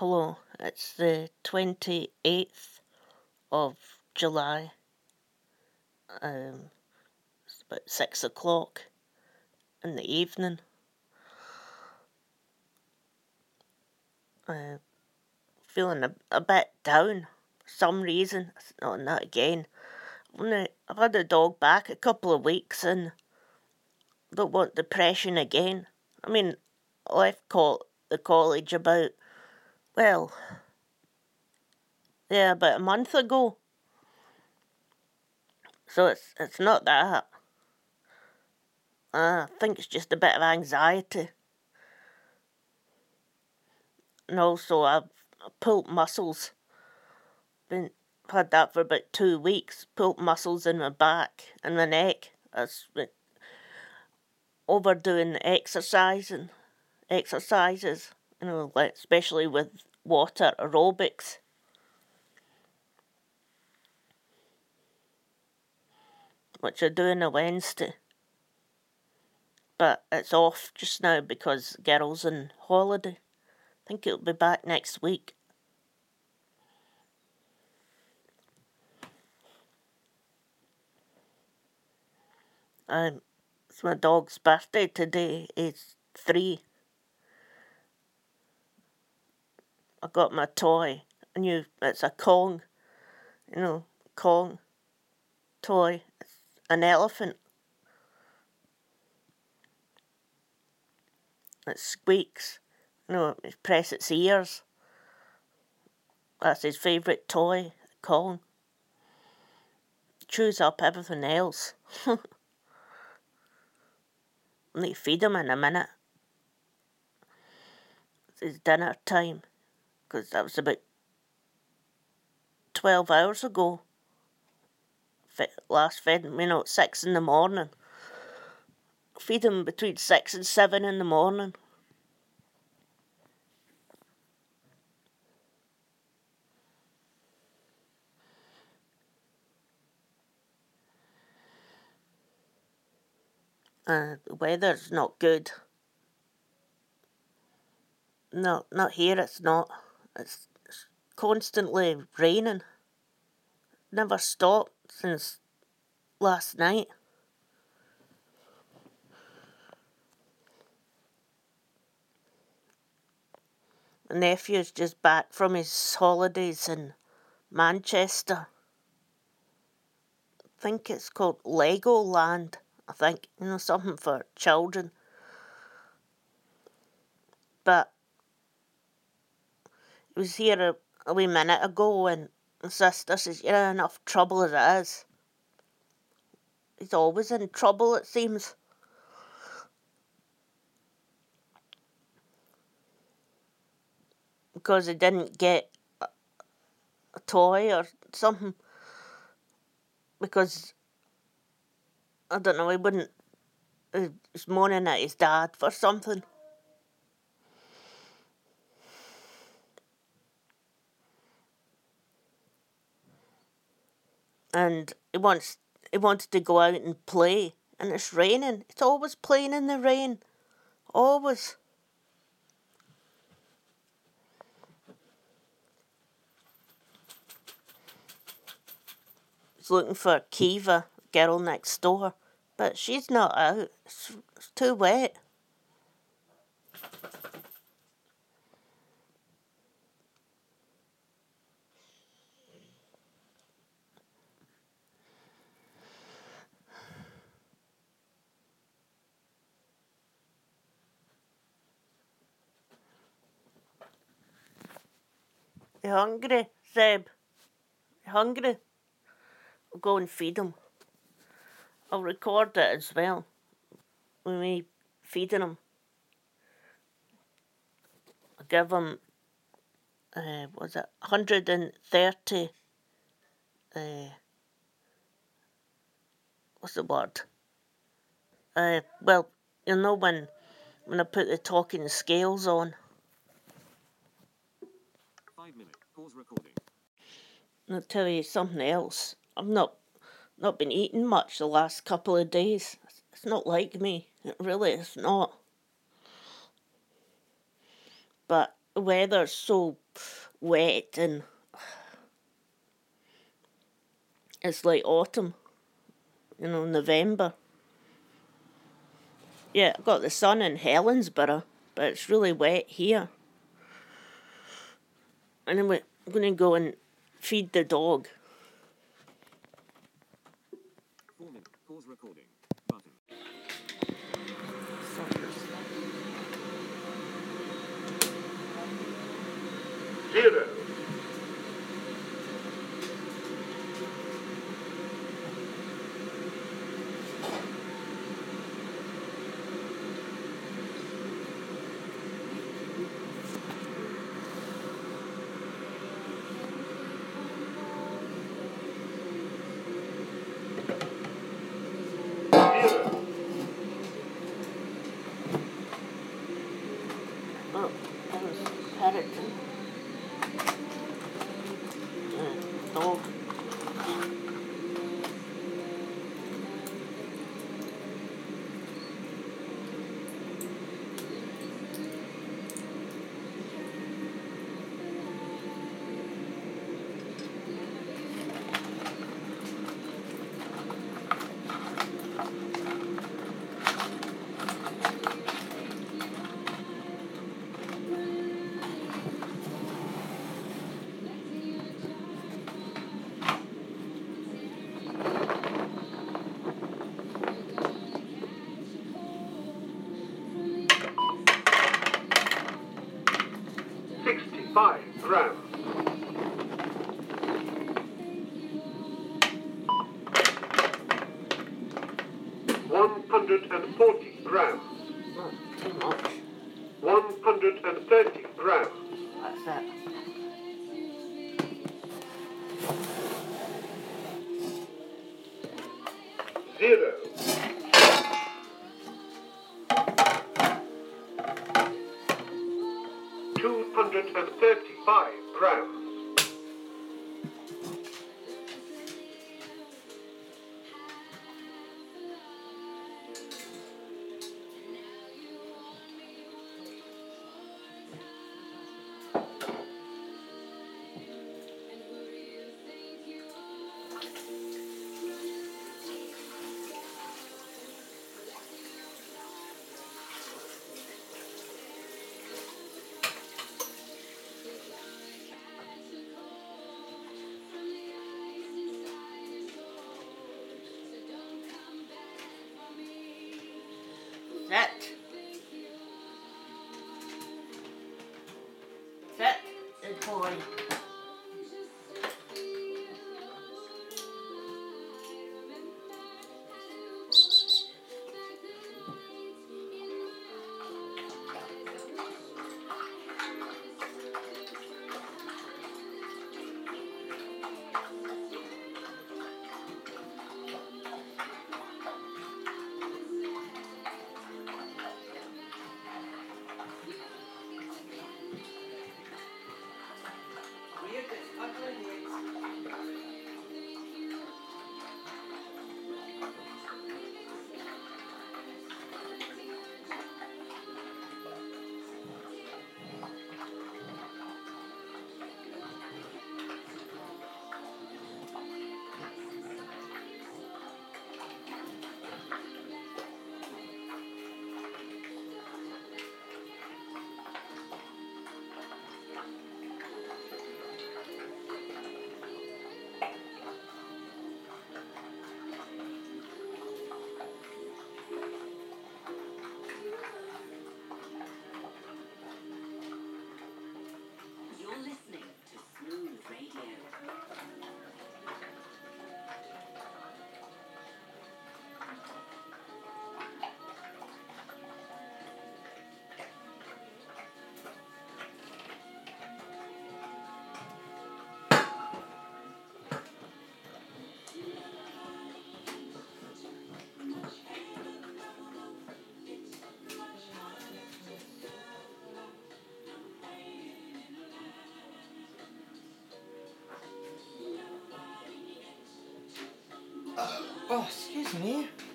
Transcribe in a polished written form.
Hello, it's the 28th of July. It's about 6 o'clock in the evening. Feeling a bit down for some reason. Not again. I've had the dog back a couple of weeks and don't want depression again. I mean, I left the college about a month ago. So it's not that. I think it's just a bit of anxiety. And also I've pulled muscles. I've had that for about 2 weeks. Pulled muscles in my back and my neck. That's overdoing exercises, like especially with water aerobics. Which I do on a Wednesday. But it's off just now because girl's on holiday. I think it'll be back next week. It's my dog's birthday today. He's 3. I got my toy. It's a Kong. Kong toy. It's an elephant. It squeaks. You press its ears. That's his favourite toy, Kong. Chews up everything else. I need to feed him in a minute. It's dinner time. Because that was about 12 hours ago. Last fed him, at 6 in the morning. Feed him between 6 and 7 in the morning. The weather's not good. No, not here it's not. It's constantly raining. Never stopped since last night. My nephew's just back from his holidays in Manchester. I think it's called Legoland. I think, something for children. But he was here a wee minute ago and my sister says, you're in enough trouble as it is. He's always in trouble, it seems. Because he didn't get a toy or something. Because, I don't know, he's moaning at his dad for something. And he wanted to go out and play, and it's raining. It's always playing in the rain. Always. He's looking for Kiva, girl next door, but she's not out. It's too wet. You hungry, Zeb? You hungry? I'll go and feed him. I'll record it as well. With me feeding him. I'll give him, 130, what's the word? When I put the talking scales on. 5 minutes. Pause recording. I'll tell you something else. I've not been eating much the last couple of days. It's not like me. It really is not. But the weather's so wet and it's like autumn, November. Yeah, I've got the sun in Helensburgh, but it's really wet here. Anyway, I'm going to go and feed the dog. 4 minutes. Pause recording. Button. Zero. Oh, that was Paddington. Dog. $65. 140 grams. Not too much. 130 grams. That's it. Zero. 235 grams. Sit. Sit, good boy. You're listening to Smooth Radio. Oh, excuse me.